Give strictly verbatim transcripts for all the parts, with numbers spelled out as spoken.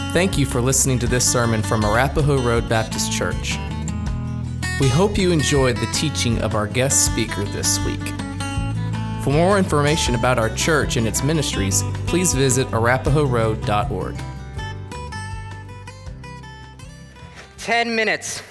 Thank you for listening to this sermon from Arapahoe Road Baptist Church. We hope you enjoyed the teaching of our guest speaker this week. For more information about our church and its ministries, please visit arapahoe road dot org. Ten minutes.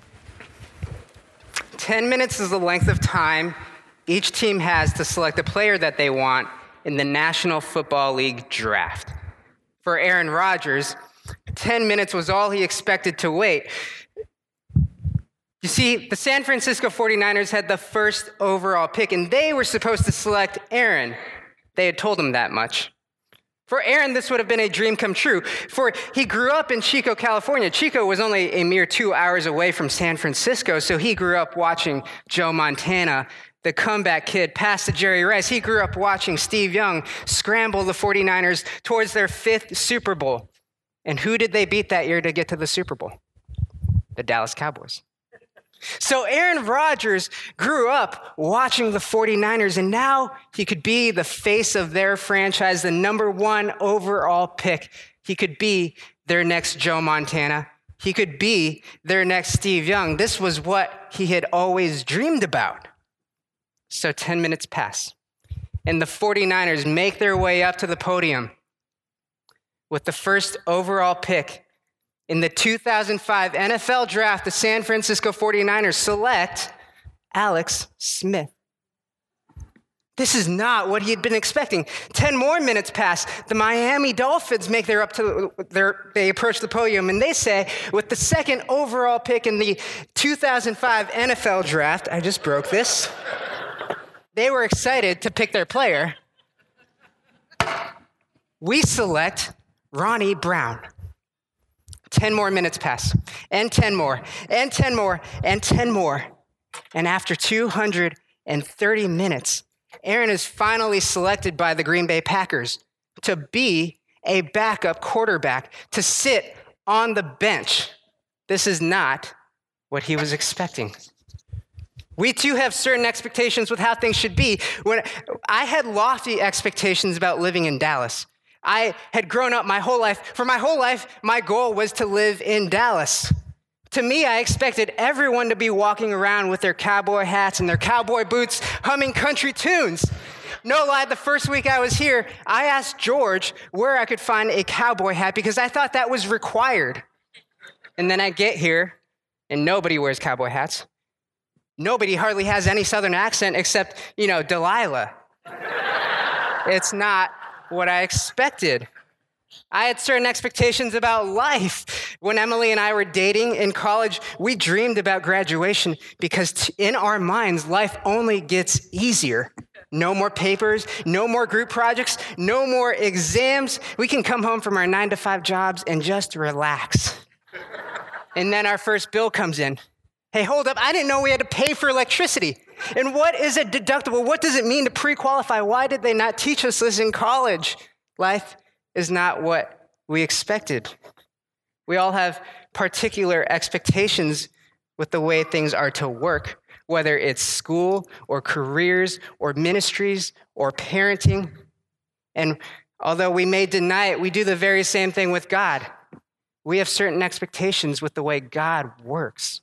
Ten minutes is the length of time each team has to select a player that they want in the National Football League draft. For Aaron Rodgers, ten minutes was all he expected to wait. You see, the San Francisco forty-niners had the first overall pick, and they were supposed to select Aaron. They had told him that much. For Aaron, this would have been a dream come true, for he grew up in Chico, California. Chico was only a mere two hours away from San Francisco, so he grew up watching Joe Montana, the comeback kid, pass to Jerry Rice. He grew up watching Steve Young scramble the forty-niners towards their fifth Super Bowl. And who did they beat that year to get to the Super Bowl? The Dallas Cowboys. So Aaron Rodgers grew up watching the forty-niners, and now he could be the face of their franchise, the number one overall pick. He could be their next Joe Montana. He could be their next Steve Young. This was what he had always dreamed about. So ten minutes pass, and the forty-niners make their way up to the podium with the first overall pick. In the two thousand five N F L Draft, the San Francisco forty-niners select Alex Smith. This is not what he had been expecting. Ten more minutes pass. The Miami Dolphins make their up to their, they approach the podium, and they say, with the second overall pick in the two thousand five N F L Draft, I just broke this, they were excited to pick their player. We select Ronnie Brown. Ten more minutes pass, and ten more, and ten more, and ten more. And after two hundred thirty minutes, Aaron is finally selected by the Green Bay Packers to be a backup quarterback, to sit on the bench. This is not what he was expecting. We too have certain expectations with how things should be. When I had lofty expectations about living in Dallas. I had grown up my whole life. For my whole life, my goal was to live in Dallas. To me, I expected everyone to be walking around with their cowboy hats and their cowboy boots, humming country tunes. No lie, the first week I was here, I asked George where I could find a cowboy hat because I thought that was required. And then I get here, and nobody wears cowboy hats. Nobody hardly has any Southern accent except, you know, Delilah. It's not what I expected. I had certain expectations about life. When Emily and I were dating in college, we dreamed about graduation because t- in our minds, life only gets easier. No more papers, no more group projects, no more exams. We can come home from our nine to five jobs and just relax. And then our first bill comes in. Hey, hold up, I didn't know we had to pay for electricity. And what is a deductible? What does it mean to pre-qualify? Why did they not teach us this in college? Life is not what we expected. We all have particular expectations with the way things are to work, whether it's school or careers or ministries or parenting. And although we may deny it, we do the very same thing with God. We have certain expectations with the way God works.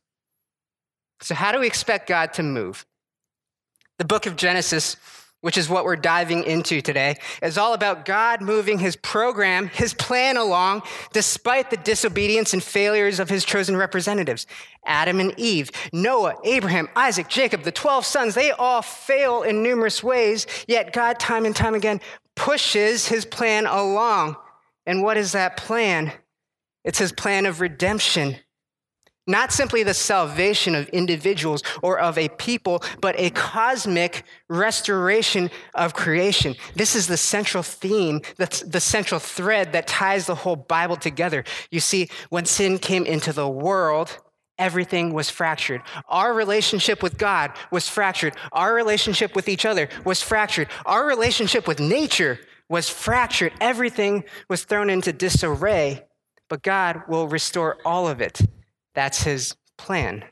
So how do we expect God to move? The book of Genesis, which is what we're diving into today, is all about God moving his program, his plan along, despite the disobedience and failures of his chosen representatives. Adam and Eve, Noah, Abraham, Isaac, Jacob, the twelve sons, they all fail in numerous ways, yet God time and time again pushes his plan along. And what is that plan? It's his plan of redemption. Not simply the salvation of individuals or of a people, but a cosmic restoration of creation. This is the central theme, that's the central thread that ties the whole Bible together. You see, when sin came into the world, everything was fractured. Our relationship with God was fractured. Our relationship with each other was fractured. Our relationship with nature was fractured. Everything was thrown into disarray, but God will restore all of it. That's his plan.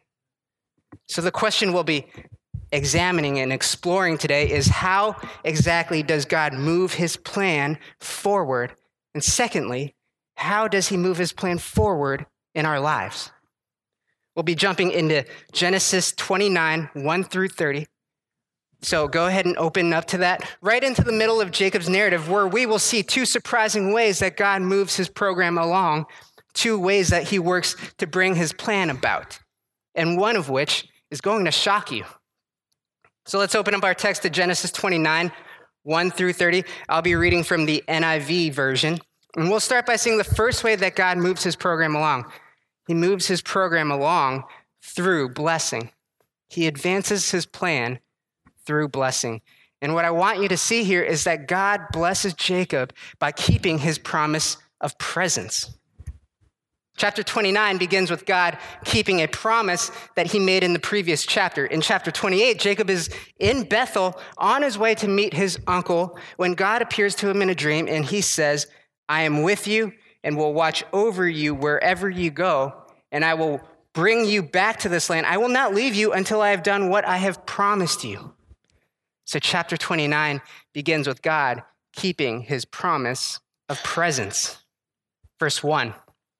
So the question we'll be examining and exploring today is, how exactly does God move his plan forward? And secondly, how does he move his plan forward in our lives? We'll be jumping into Genesis twenty-nine, one through thirty. So go ahead and open up to that, right into the middle of Jacob's narrative, where we will see two surprising ways that God moves his program along, two ways that he works to bring his plan about, and one of which is going to shock you. So let's open up our text to Genesis twenty-nine, one through thirty. I'll be reading from the N I V version, and we'll start by seeing the first way that God moves his program along. He moves his program along through blessing. He advances his plan through blessing. And what I want you to see here is that God blesses Jacob by keeping his promise of presence. Chapter twenty-nine begins with God keeping a promise that he made in the previous chapter. In chapter twenty-eight, Jacob is in Bethel on his way to meet his uncle when God appears to him in a dream and he says, I am with you and will watch over you wherever you go, and I will bring you back to this land. I will not leave you until I have done what I have promised you. So chapter twenty-nine begins with God keeping his promise of presence. Verse one.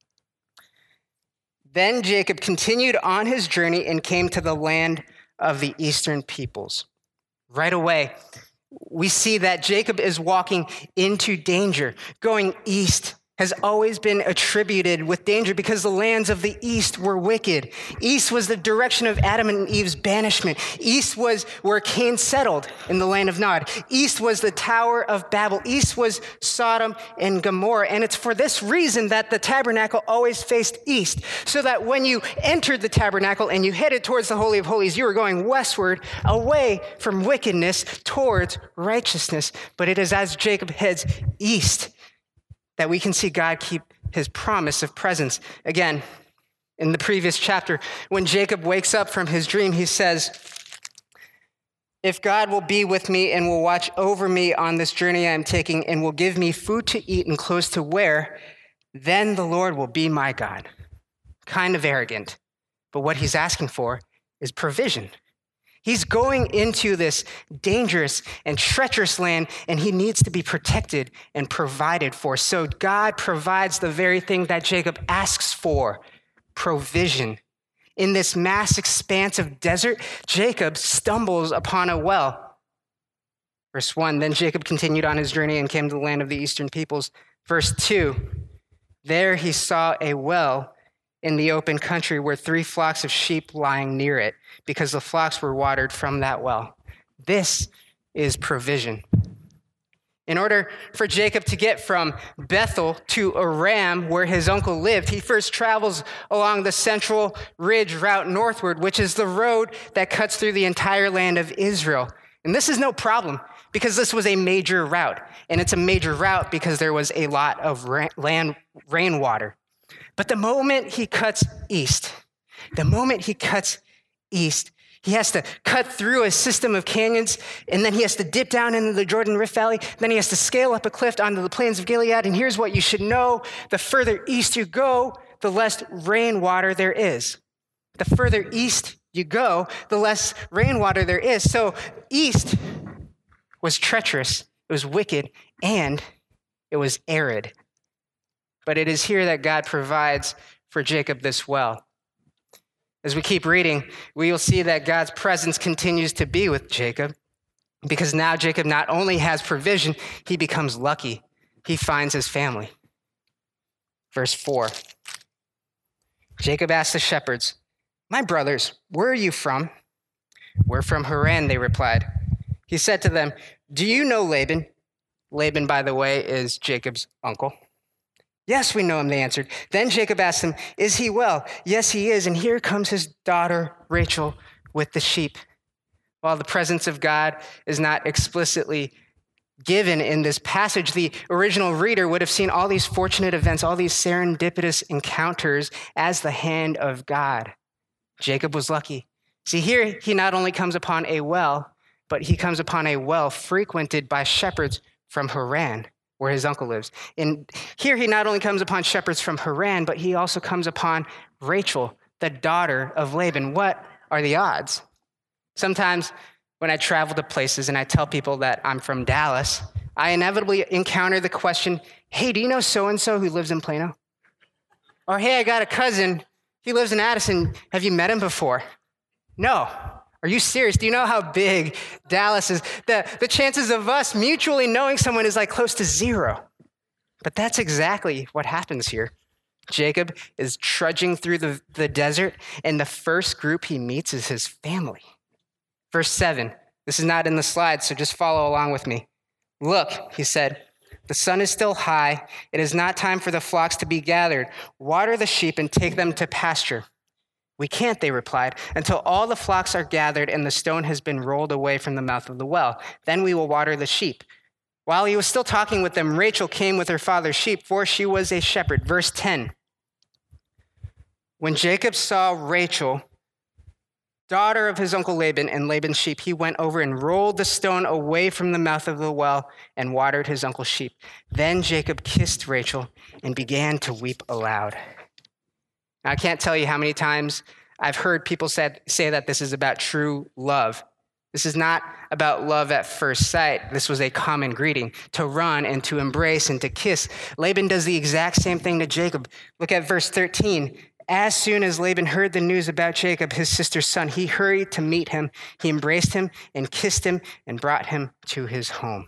Then Jacob continued on his journey and came to the land of the eastern peoples. Right away, we see that Jacob is walking into danger. Going east has always been attributed with danger because the lands of the east were wicked. East was the direction of Adam and Eve's banishment. East was where Cain settled in the land of Nod. East was the Tower of Babel. East was Sodom and Gomorrah. And it's for this reason that the tabernacle always faced east, so that when you entered the tabernacle and you headed towards the Holy of Holies, you were going westward, away from wickedness towards righteousness. But it is as Jacob heads east that we can see God keep his promise of presence. Again, in the previous chapter, when Jacob wakes up from his dream, he says, if God will be with me and will watch over me on this journey I am taking and will give me food to eat and clothes to wear, then the Lord will be my God. Kind of arrogant, but what he's asking for is provision. He's going into this dangerous and treacherous land, and he needs to be protected and provided for. So God provides the very thing that Jacob asks for, provision. In this mass expanse of desert, Jacob stumbles upon a well. Verse one, then Jacob continued on his journey and came to the land of the eastern peoples. Verse two, there he saw a well in the open country were three flocks of sheep lying near it, because the flocks were watered from that well. This is provision. In order for Jacob to get from Bethel to Aram, where his uncle lived, he first travels along the Central Ridge route northward, which is the road that cuts through the entire land of Israel. And this is no problem, because this was a major route. And it's a major route because there was a lot of ra- land rainwater. But the moment he cuts east, the moment he cuts east, he has to cut through a system of canyons, and then he has to dip down into the Jordan Rift Valley. Then he has to scale up a cliff onto the plains of Gilead. And here's what you should know. The further east you go, the less rainwater there is. The further east you go, the less rainwater there is. So east was treacherous, it was wicked, and it was arid. But it is here that God provides for Jacob this well. As we keep reading, we will see that God's presence continues to be with Jacob, because now Jacob not only has provision, he becomes lucky. He finds his family. Verse four, Jacob asked the shepherds, my brothers, where are you from? We're from Haran, they replied. He said to them, do you know Laban? Laban, by the way, is Jacob's uncle. Yes, we know him, they answered. Then Jacob asked them, is he well? Yes, he is. And here comes his daughter, Rachel, with the sheep. While the presence of God is not explicitly given in this passage, the original reader would have seen all these fortunate events, all these serendipitous encounters as the hand of God. Jacob was lucky. See, here he not only comes upon a well, but he comes upon a well frequented by shepherds from Haran, where his uncle lives. And here he not only comes upon shepherds from Haran, but he also comes upon Rachel, the daughter of Laban. What are the odds? Sometimes when I travel to places and I tell people that I'm from Dallas, I inevitably encounter the question, hey, do you know so-and-so who lives in Plano? Or, hey, I got a cousin. He lives in Addison. Have you met him before? No. Are you serious? Do you know how big Dallas is? The, the chances of us mutually knowing someone is like close to zero. But that's exactly what happens here. Jacob is trudging through the, the desert, and the first group he meets is his family. Verse seven. This is not in the slides, so just follow along with me. Look, he said, the sun is still high. It is not time for the flocks to be gathered. Water the sheep and take them to pasture. We can't, they replied, until all the flocks are gathered and the stone has been rolled away from the mouth of the well. Then we will water the sheep. While he was still talking with them, Rachel came with her father's sheep, for she was a shepherd. Verse ten. When Jacob saw Rachel, daughter of his uncle Laban, and Laban's sheep, he went over and rolled the stone away from the mouth of the well and watered his uncle's sheep. Then Jacob kissed Rachel and began to weep aloud. Now, I can't tell you how many times I've heard people said, say that this is about true love. This is not about love at first sight. This was a common greeting, to run and to embrace and to kiss. Laban does the exact same thing to Jacob. Look at verse thirteen. As soon as Laban heard the news about Jacob, his sister's son, he hurried to meet him. He embraced him and kissed him and brought him to his home.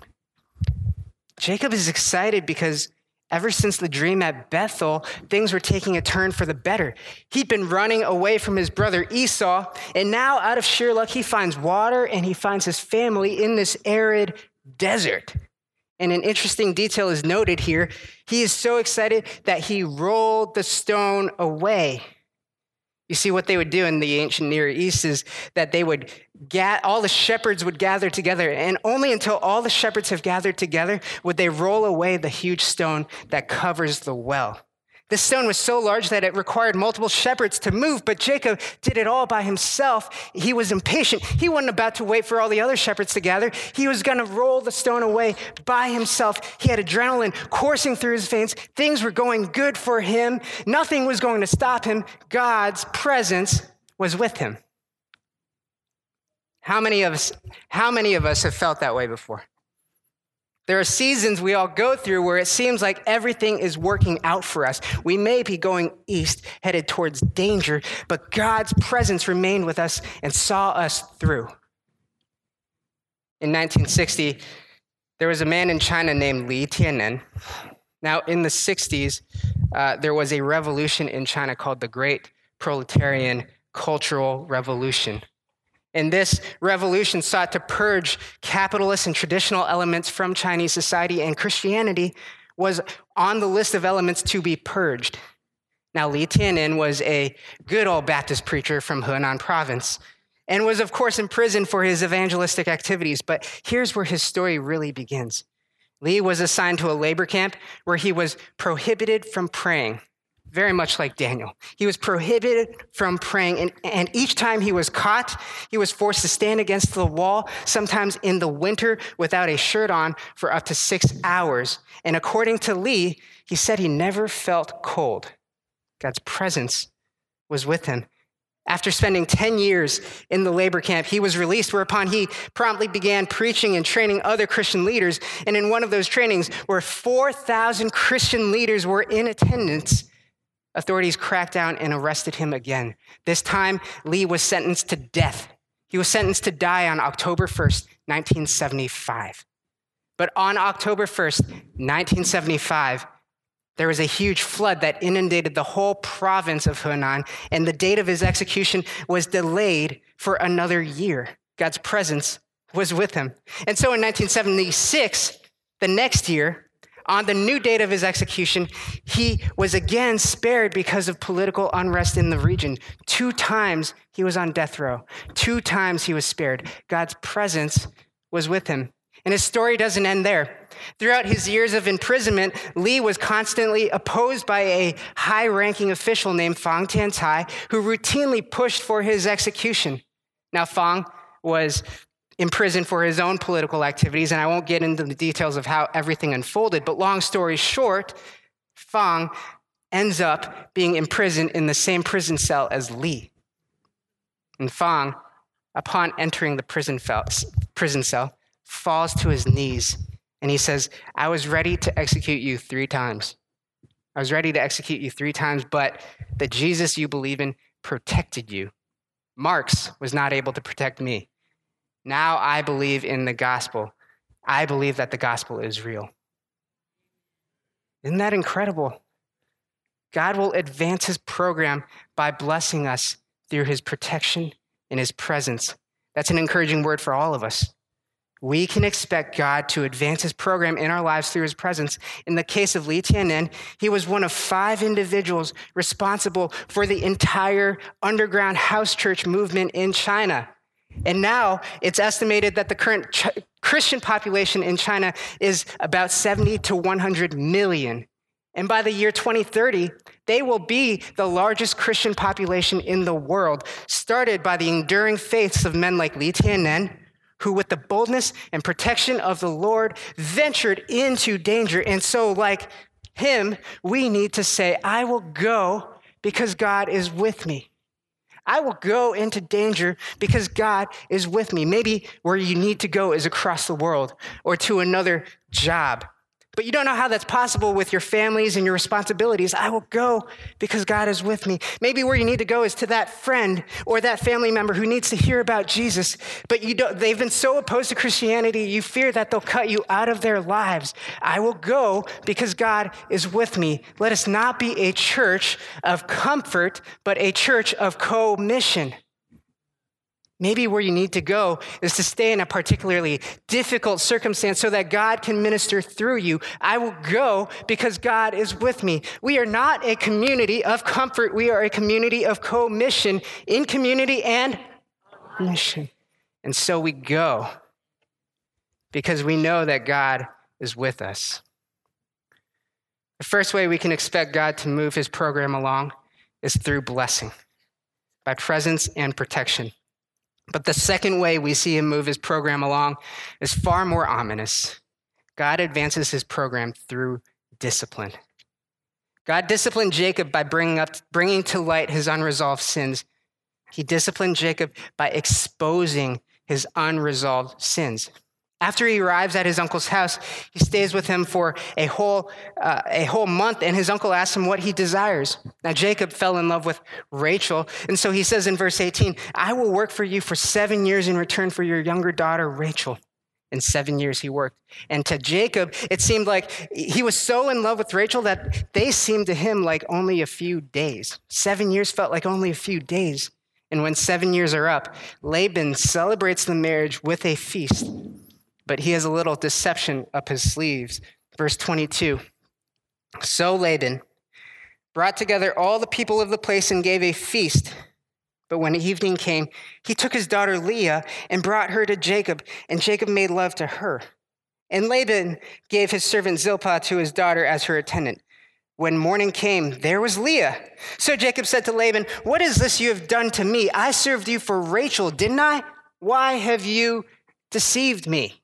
Jacob is excited because ever since the dream at Bethel, things were taking a turn for the better. He'd been running away from his brother Esau, and now out of sheer luck, he finds water and he finds his family in this arid desert. And an interesting detail is noted here. He is so excited that he rolled the stone away. You see, what they would do in the ancient Near East is that they would, ga- all the shepherds would gather together, and only until all the shepherds have gathered together would they roll away the huge stone that covers the well. This stone was so large that it required multiple shepherds to move, but Jacob did it all by himself. He was impatient. He wasn't about to wait for all the other shepherds to gather. He was going to roll the stone away by himself. He had adrenaline coursing through his veins. Things were going good for him. Nothing was going to stop him. God's presence was with him. How many of us, how many of us have felt that way before? There are seasons we all go through where it seems like everything is working out for us. We may be going east, headed towards danger, but God's presence remained with us and saw us through. In nineteen sixty, there was a man in China named Li Tianwen. Now, in the sixties, uh, there was a revolution in China called the Great Proletarian Cultural Revolution. And this revolution sought to purge capitalist and traditional elements from Chinese society, and Christianity was on the list of elements to be purged. Now, Li Tianwen was a good old Baptist preacher from Henan province and was, of course, imprisoned for his evangelistic activities. But here's where his story really begins. Li was assigned to a labor camp where he was prohibited from praying. Very much like Daniel. He was prohibited from praying, and, and each time he was caught, he was forced to stand against the wall, sometimes in the winter without a shirt on for up to six hours. And according to Li, he said he never felt cold. God's presence was with him. After spending ten years in the labor camp, he was released, whereupon he promptly began preaching and training other Christian leaders. And in one of those trainings, where four thousand Christian leaders were in attendance, authorities cracked down and arrested him again. This time, Li was sentenced to death. He was sentenced to die on October first, nineteen seventy-five. But on October first, nineteen seventy-five, there was a huge flood that inundated the whole province of Henan, and the date of his execution was delayed for another year. God's presence was with him. And so in nineteen seventy-six, the next year, on the new date of his execution, he was again spared because of political unrest in the region. Two times he was on death row. Two times he was spared. God's presence was with him. And his story doesn't end there. Throughout his years of imprisonment, Li was constantly opposed by a high-ranking official named Fang Tiancai, who routinely pushed for his execution. Now, Fang was imprisoned for his own political activities, and I won't get into the details of how everything unfolded, but long story short, Fang ends up being imprisoned in the same prison cell as Li. And Fang, upon entering the prison, fel- prison cell, falls to his knees And he says, I was ready to execute you three times. I was ready to execute you three times, but the Jesus you believe in protected you. Marx was not able to protect me. Now I believe in the gospel. I believe that the gospel is real. Isn't that incredible? God will advance his program by blessing us through his protection and his presence. That's an encouraging word for all of us. We can expect God to advance his program in our lives through his presence. In the case of Li Tianwen, he was one of five individuals responsible for the entire underground house church movement in China. And now it's estimated that the current ch- Christian population in China is about seventy to one hundred million. And by the year twenty thirty, they will be the largest Christian population in the world, started by the enduring faiths of men like Li Tianwen, who with the boldness and protection of the Lord ventured into danger. And so like him, we need to say, I will go because God is with me. I will go into danger because God is with me. Maybe where you need to go is across the world or to another job. But you don't know how that's possible with your families and your responsibilities. I will go because God is with me. Maybe where you need to go is to that friend or that family member who needs to hear about Jesus, but you don't, they've been so opposed to Christianity, you fear that they'll cut you out of their lives. I will go because God is with me. Let us not be a church of comfort, but a church of co-mission. Maybe where you need to go is to stay in a particularly difficult circumstance so that God can minister through you. I will go because God is with me. We are not a community of comfort. We are a community of co-mission, in community and mission. And so we go because we know that God is with us. The first way we can expect God to move his program along is through blessing, by presence and protection. But the second way we see him move his program along is far more ominous. God advances his program through discipline. God disciplined Jacob by bringing up, bringing to light his unresolved sins. He disciplined Jacob by exposing his unresolved sins. After he arrives at his uncle's house, he stays with him for a whole uh, a whole month, and his uncle asks him what he desires. Now, Jacob fell in love with Rachel, and so he says in verse eighteen, I will work for you for seven years in return for your younger daughter, Rachel. In seven years he worked. And to Jacob, it seemed like he was so in love with Rachel that they seemed to him like only a few days. Seven years felt like only a few days. And when seven years are up, Laban celebrates the marriage with a feast. But he has a little deception up his sleeves. Verse twenty-two. So Laban brought together all the people of the place and gave a feast. But when evening came, he took his daughter Leah and brought her to Jacob, and Jacob made love to her. And Laban gave his servant Zilpah to his daughter as her attendant. When morning came, there was Leah. So Jacob said to Laban, what is this you have done to me? I served you for Rachel, didn't I? Why have you deceived me?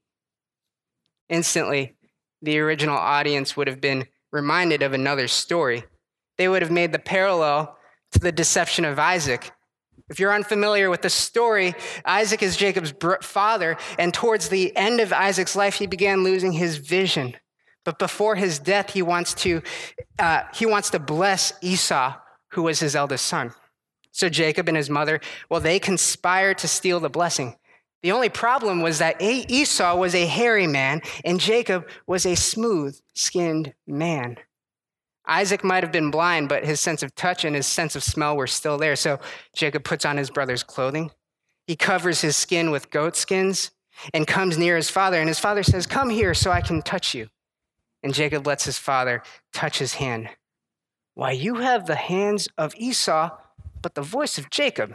Instantly, the original audience would have been reminded of another story. They would have made the parallel to the deception of Isaac. If you're unfamiliar with the story, Isaac is Jacob's father, and towards the end of Isaac's life, he began losing his vision. But before his death, he wants to uh, he wants to bless Esau, who was his eldest son. So Jacob and his mother, well, they conspired to steal the blessing. The only problem was that Esau was a hairy man and Jacob was a smooth-skinned man. Isaac might have been blind, but his sense of touch and his sense of smell were still there. So Jacob puts on his brother's clothing. He covers his skin with goat skins and comes near his father. And his father says, come here so I can touch you. And Jacob lets his father touch his hand. Why, you have the hands of Esau, but the voice of Jacob.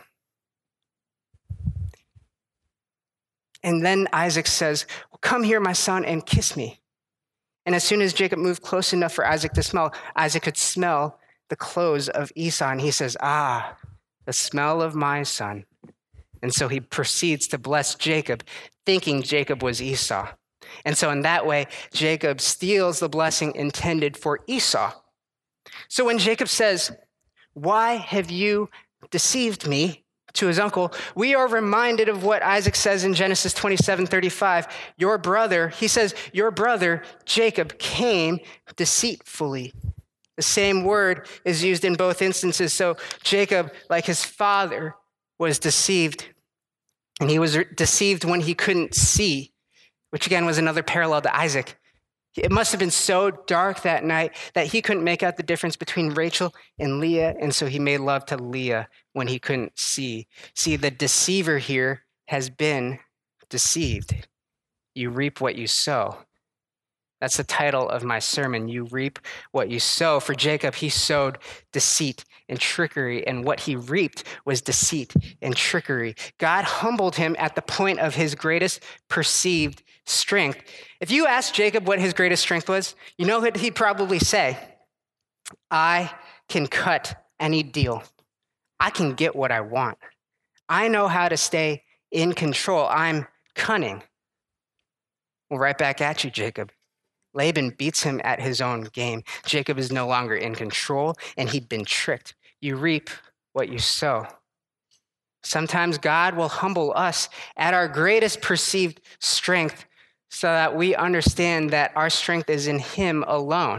And then Isaac says, well, come here, my son, and kiss me. And as soon as Jacob moved close enough for Isaac to smell, Isaac could smell the clothes of Esau. And he says, ah, the smell of my son. And so he proceeds to bless Jacob, thinking Jacob was Esau. And so in that way, Jacob steals the blessing intended for Esau. So when Jacob says, why have you deceived me? to his uncle, we are reminded of what Isaac says in Genesis twenty-seven thirty-five. Your brother, he says, your brother Jacob came deceitfully. The same word is used in both instances. So Jacob, like his father, was deceived. And he was deceived when he couldn't see, which again was another parallel to Isaac. It must have been so dark that night that he couldn't make out the difference between Rachel and Leah, and so he made love to Leah when he couldn't see. See, the deceiver here has been deceived. You reap what you sow. That's the title of my sermon. You reap what you sow. For Jacob, he sowed deceit and trickery, and what he reaped was deceit and trickery. God humbled him at the point of his greatest perceived strength. If you asked Jacob what his greatest strength was, you know what he'd probably say? I can cut any deal. I can get what I want. I know how to stay in control. I'm cunning. Well, right back at you, Jacob. Laban beats him at his own game. Jacob is no longer in control, and he'd been tricked. You reap what you sow. Sometimes God will humble us at our greatest perceived strength so that we understand that our strength is in him alone.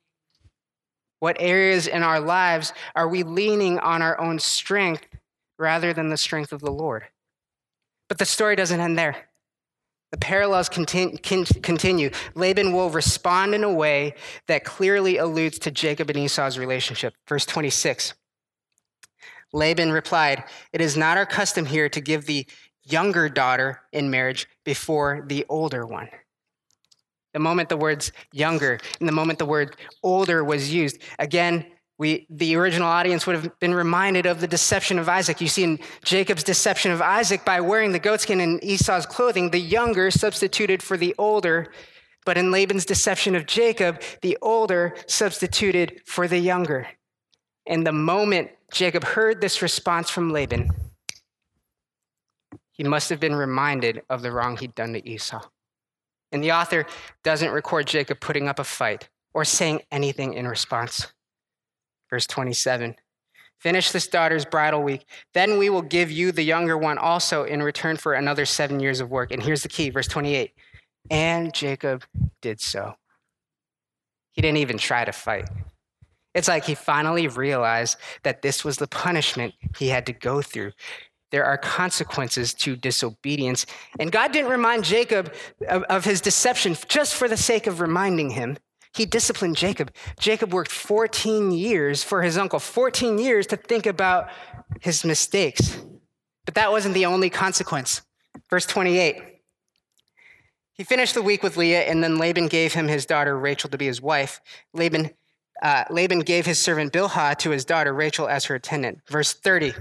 What areas in our lives are we leaning on our own strength rather than the strength of the Lord? But the story doesn't end there. The parallels continue. Laban will respond in a way that clearly alludes to Jacob and Esau's relationship. Verse twenty-six. Laban replied, "It is not our custom here to give the younger daughter in marriage before the older one." The moment the words younger and the moment the word older was used, again, We, the original audience would have been reminded of the deception of Isaac. You see in Jacob's deception of Isaac by wearing the goatskin and Esau's clothing, the younger substituted for the older. But in Laban's deception of Jacob, the older substituted for the younger. And the moment Jacob heard this response from Laban, he must have been reminded of the wrong he'd done to Esau. And the author doesn't record Jacob putting up a fight or saying anything in response. Verse twenty-seven, finish this daughter's bridal week. Then we will give you the younger one also in return for another seven years of work. And here's the key, verse twenty-eight. And Jacob did so. He didn't even try to fight. It's like he finally realized that this was the punishment he had to go through. There are consequences to disobedience. And God didn't remind Jacob of, of his deception just for the sake of reminding him. He disciplined Jacob. Jacob worked fourteen years for his uncle, fourteen years to think about his mistakes. But that wasn't the only consequence. Verse twenty-eight, he finished the week with Leah, and then Laban gave him his daughter Rachel to be his wife. Laban, uh, Laban gave his servant Bilhah to his daughter Rachel as her attendant. Verse thirty,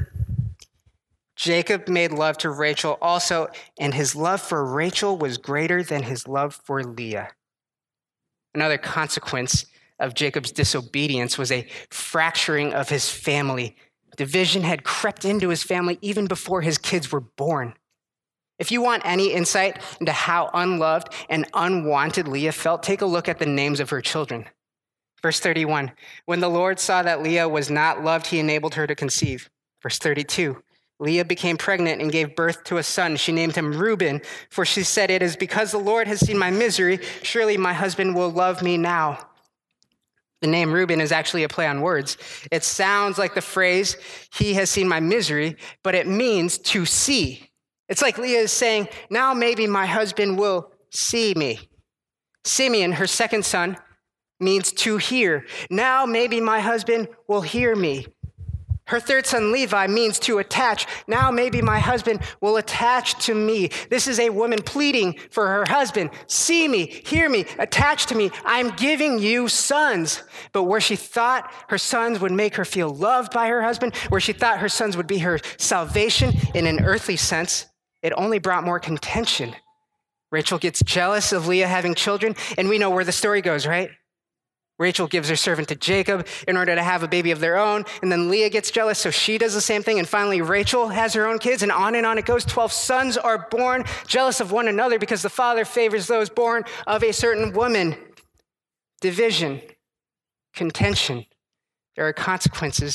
Jacob made love to Rachel also, and his love for Rachel was greater than his love for Leah. Another consequence of Jacob's disobedience was a fracturing of his family. Division had crept into his family even before his kids were born. If you want any insight into how unloved and unwanted Leah felt, take a look at the names of her children. Verse thirty-one, when the Lord saw that Leah was not loved, he enabled her to conceive. Verse thirty-two, Leah became pregnant and gave birth to a son. She named him Reuben, for she said, it is because the Lord has seen my misery. Surely my husband will love me now. The name Reuben is actually a play on words. It sounds like the phrase, he has seen my misery, but it means to see. It's like Leah is saying, now maybe my husband will see me. Simeon, her second son, means to hear. Now maybe my husband will hear me. Her third son, Levi, means to attach. Now maybe my husband will attach to me. This is a woman pleading for her husband. See me, hear me, attach to me. I'm giving you sons. But where she thought her sons would make her feel loved by her husband, where she thought her sons would be her salvation in an earthly sense, it only brought more contention. Rachel gets jealous of Leah having children, and we know where the story goes, right? Rachel gives her servant to Jacob in order to have a baby of their own. And then Leah gets jealous, so she does the same thing. And finally, Rachel has her own kids, and on and on it goes. Twelve sons are born, jealous of one another because the father favors those born of a certain woman. Division, contention. There are consequences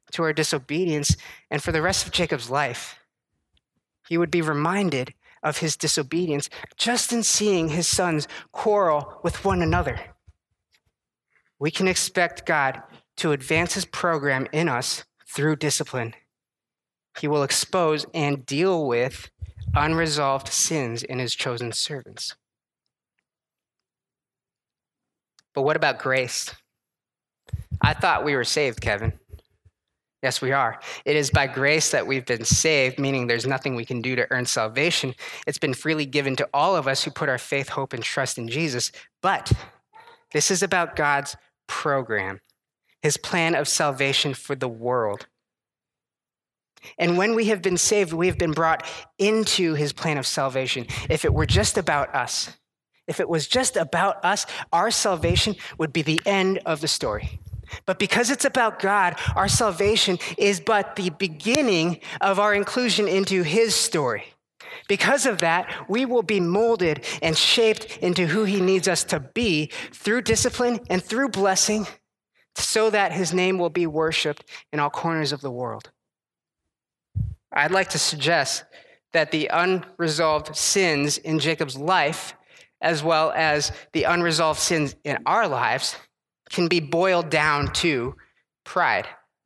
to our disobedience, and for the rest of Jacob's life, he would be reminded of his disobedience just in seeing his sons quarrel with one another. We can expect God to advance his program in us through discipline. He will expose and deal with unresolved sins in his chosen servants. But what about grace? I thought we were saved, Kevin. Yes, we are. It is by grace that we've been saved, meaning there's nothing we can do to earn salvation. It's been freely given to all of us who put our faith, hope, and trust in Jesus. But this is about God's program, his plan of salvation for the world. And when we have been saved, we have been brought into his plan of salvation. If it were just about us, if it was just about us, our salvation would be the end of the story. But because it's about God, our salvation is but the beginning of our inclusion into his story. Because of that, we will be molded and shaped into who he needs us to be through discipline and through blessing, so that his name will be worshiped in all corners of the world. I'd like to suggest that the unresolved sins in Jacob's life, as well as the unresolved sins in our lives, can be boiled down to pride.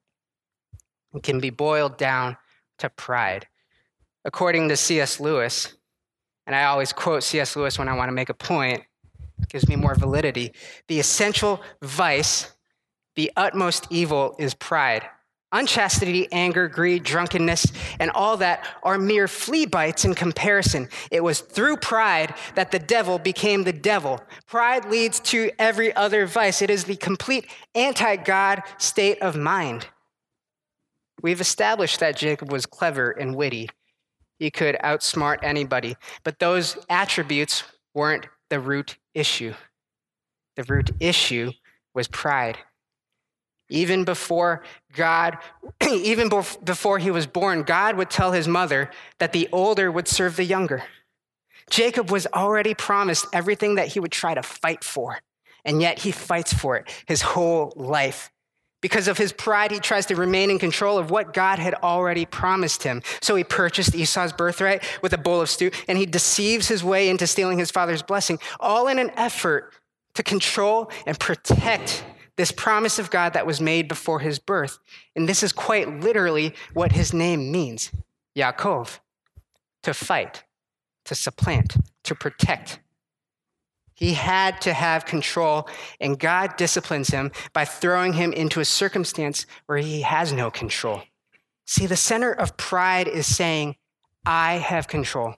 It can be boiled down to pride. According to C S Lewis, and I always quote C S Lewis when I want to make a point, it gives me more validity, the essential vice, the utmost evil is pride. Unchastity, anger, greed, drunkenness, and all that are mere flea bites in comparison. It was through pride that the devil became the devil. Pride leads to every other vice. It is the complete anti-God state of mind. We've established that Jacob was clever and witty. He could outsmart anybody, but those attributes weren't the root issue. The root issue was pride. Even before God, even before he was born, God would tell his mother that the older would serve the younger. Jacob was already promised everything that he would try to fight for, and yet he fights for it his whole life. Because of his pride, he tries to remain in control of what God had already promised him. So he purchased Esau's birthright with a bowl of stew, and he deceives his way into stealing his father's blessing, all in an effort to control and protect this promise of God that was made before his birth. And this is quite literally what his name means, Yaakov, to fight, to supplant, to protect. He had to have control, and God disciplines him by throwing him into a circumstance where he has no control. See, the center of pride is saying, I have control.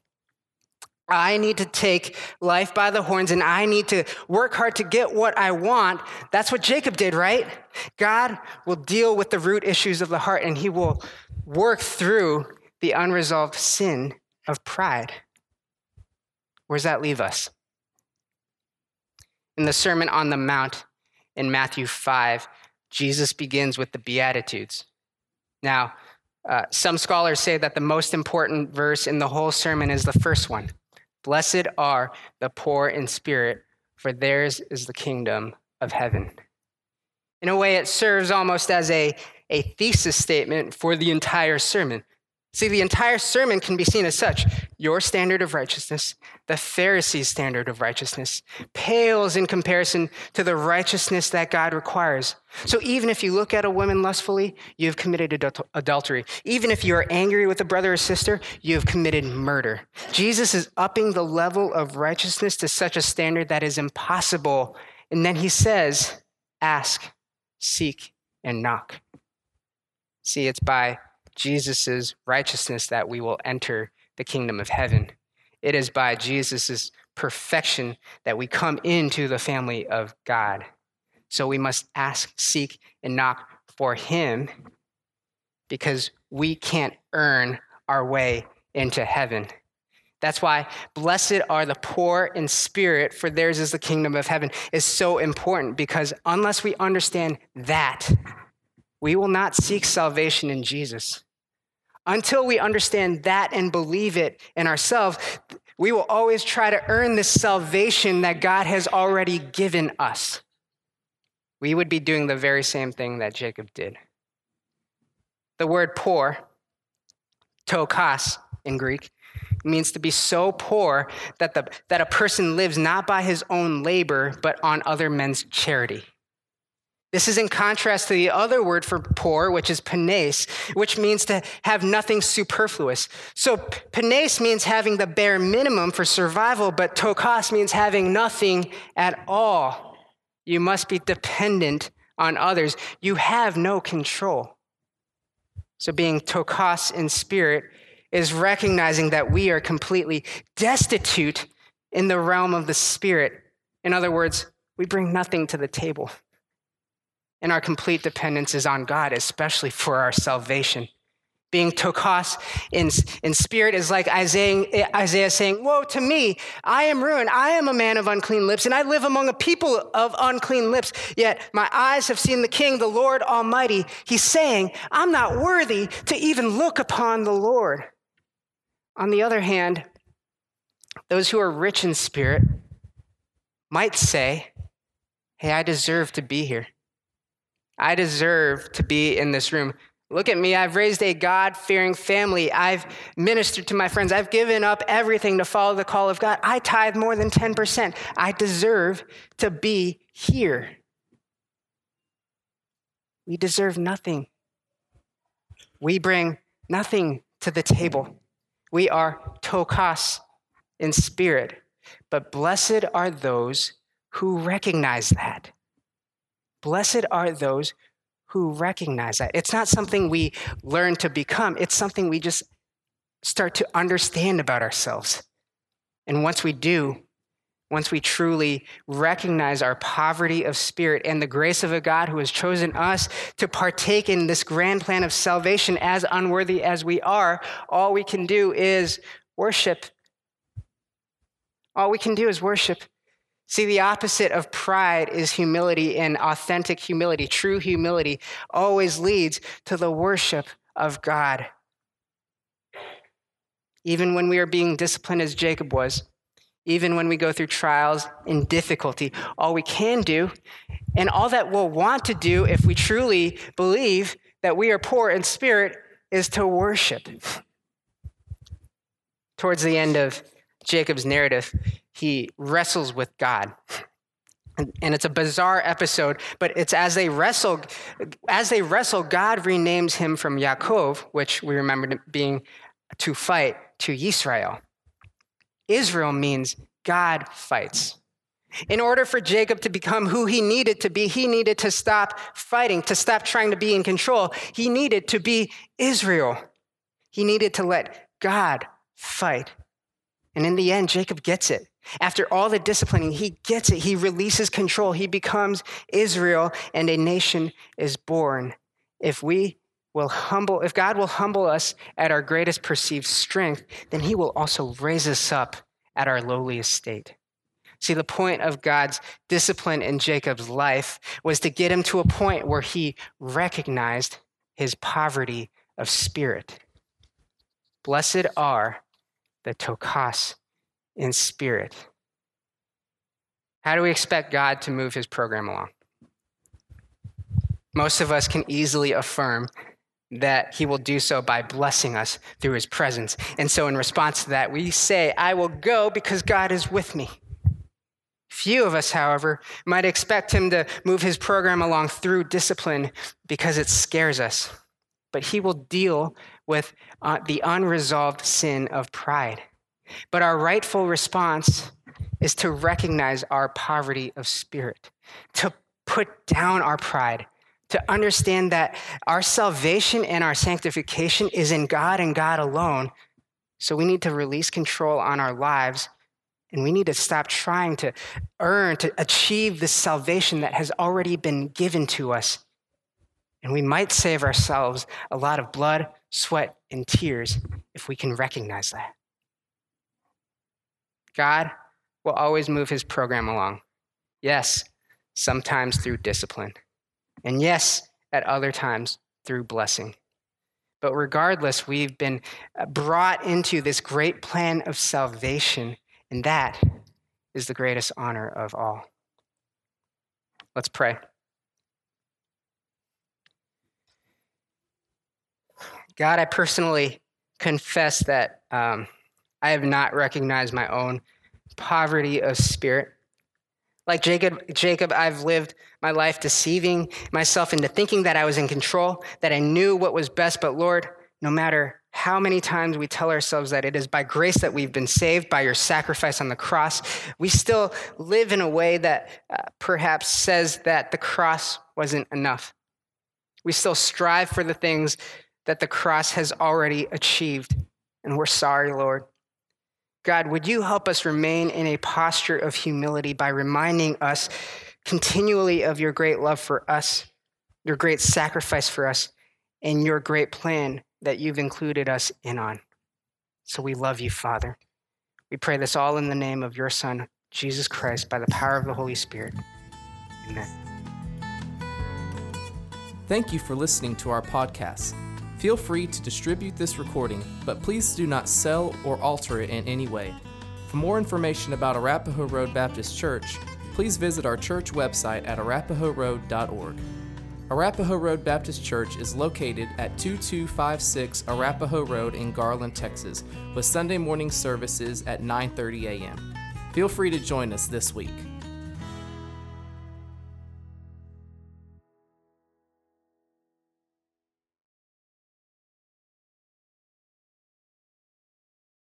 I need to take life by the horns, and I need to work hard to get what I want. That's what Jacob did, right? God will deal with the root issues of the heart, and he will work through the unresolved sin of pride. Where does that leave us? In the Sermon on the Mount in Matthew five, Jesus begins with the Beatitudes. Now, uh, some scholars say that the most important verse in the whole sermon is the first one. Blessed are the poor in spirit, for theirs is the kingdom of heaven. In a way, it serves almost as a, a thesis statement for the entire sermon. See, the entire sermon can be seen as such. Your standard of righteousness, the Pharisees' standard of righteousness, pales in comparison to the righteousness that God requires. So even if you look at a woman lustfully, you have committed adul- adultery. Even if you are angry with a brother or sister, you have committed murder. Jesus is upping the level of righteousness to such a standard that is impossible. And then he says, ask, seek, and knock. See, it's by Jesus' righteousness that we will enter the kingdom of heaven. It is by Jesus' perfection that we come into the family of God. So we must ask, seek, and knock for him, because we can't earn our way into heaven. That's why blessed are the poor in spirit, for theirs is the kingdom of heaven, is so important, because unless we understand that, we will not seek salvation in Jesus. Until we understand that and believe it in ourselves, we will always try to earn this salvation that God has already given us. We would be doing the very same thing that Jacob did. The word poor, tokos in Greek, means to be so poor that, the, that a person lives not by his own labor, but on other men's charity. This is in contrast to the other word for poor, which is panes, which means to have nothing superfluous. So panes means having the bare minimum for survival, but tokos means having nothing at all. You must be dependent on others. You have no control. So being tokos in spirit is recognizing that we are completely destitute in the realm of the spirit. In other words, we bring nothing to the table. And our complete dependence is on God, especially for our salvation. Being tokos in, in spirit is like Isaiah, Isaiah saying, woe to me, I am ruined. I am a man of unclean lips, and I live among a people of unclean lips. Yet my eyes have seen the King, the Lord Almighty. He's saying, I'm not worthy to even look upon the Lord. On the other hand, those who are rich in spirit might say, hey, I deserve to be here. I deserve to be in this room. Look at me. I've raised a God-fearing family. I've ministered to my friends. I've given up everything to follow the call of God. I tithe more than ten percent. I deserve to be here. We deserve nothing. We bring nothing to the table. We are tokos in spirit. But blessed are those who recognize that. Blessed are those who recognize that. It's not something we learn to become. It's something we just start to understand about ourselves. And once we do, once we truly recognize our poverty of spirit and the grace of a God who has chosen us to partake in this grand plan of salvation as unworthy as we are, all we can do is worship. All we can do is worship. See, the opposite of pride is humility, and authentic humility, true humility, always leads to the worship of God. Even when we are being disciplined as Jacob was, even when we go through trials and difficulty, all we can do, and all that we'll want to do if we truly believe that we are poor in spirit, is to worship. Towards the end of Jacob's narrative, he wrestles with God. And it's a bizarre episode, but it's as they wrestle, as they wrestle, God renames him from Yaakov, which we remember being to fight, to Yisrael. Israel means God fights. In order for Jacob to become who he needed to be, he needed to stop fighting, to stop trying to be in control. He needed to be Israel. He needed to let God fight. And in the end, Jacob gets it. After all the disciplining, he gets it. He releases control. He becomes Israel, and a nation is born. If we will humble, if God will humble us at our greatest perceived strength, then he will also raise us up at our lowliest state. See, the point of God's discipline in Jacob's life was to get him to a point where he recognized his poverty of spirit. Blessed are the tokos in spirit. How do we expect God to move his program along? Most of us can easily affirm that he will do so by blessing us through his presence. And so in response to that, we say, I will go because God is with me. Few of us, however, might expect him to move his program along through discipline because it scares us. But he will deal with uh, the unresolved sin of pride. But our rightful response is to recognize our poverty of spirit, to put down our pride, to understand that our salvation and our sanctification is in God and God alone. So we need to release control on our lives, and we need to stop trying to earn, to achieve this salvation that has already been given to us. And we might save ourselves a lot of blood, sweat, and tears if we can recognize that. God will always move his program along. Yes, sometimes through discipline. And yes, at other times through blessing. But regardless, we've been brought into this great plan of salvation, and that is the greatest honor of all. Let's pray. God, I personally confess that um, I have not recognized my own poverty of spirit. Like Jacob, Jacob, I've lived my life deceiving myself into thinking that I was in control, that I knew what was best. But Lord, no matter how many times we tell ourselves that it is by grace that we've been saved by your sacrifice on the cross, we still live in a way that uh, perhaps says that the cross wasn't enough. We still strive for the things that the cross has already achieved. And we're sorry, Lord. God, would you help us remain in a posture of humility by reminding us continually of your great love for us, your great sacrifice for us, and your great plan that you've included us in on. So we love you, Father. We pray this all in the name of your Son, Jesus Christ, by the power of the Holy Spirit. Amen. Thank you for listening to our podcast. Feel free to distribute this recording, but please do not sell or alter it in any way. For more information about Arapahoe Road Baptist Church, please visit our church website at arapahoe road dot org. Arapahoe Road Baptist Church is located at two two five six Arapahoe Road in Garland, Texas, with Sunday morning services at nine thirty a.m. Feel free to join us this week.